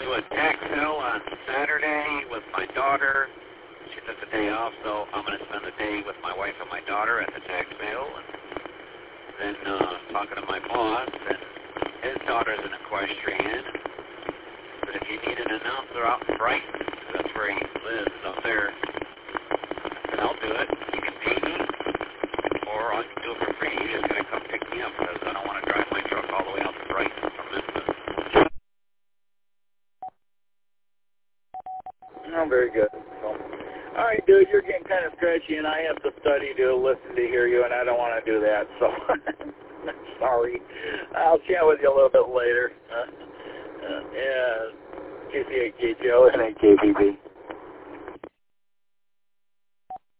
do a tax sale on Saturday with my daughter. She took the day off, so I'm going to spend the day with my wife and my daughter at the tax sale. And then talking to my boss, and his daughter's an equestrian. But if you need an announcer out in Brighton, that's where he lives, up there, then I'll do it. You can pay me, or I can do it for free. You're just going to come pick me up, because I don't want to drive my truck all the way out to Brighton from Memphis. Oh, very good. So, all right, dude, you're getting kind of scratchy, and I have to study to listen to hear you, and I don't want to do that, so sorry. I'll chat with you a little bit later. Yeah, KCAKJO and KBB.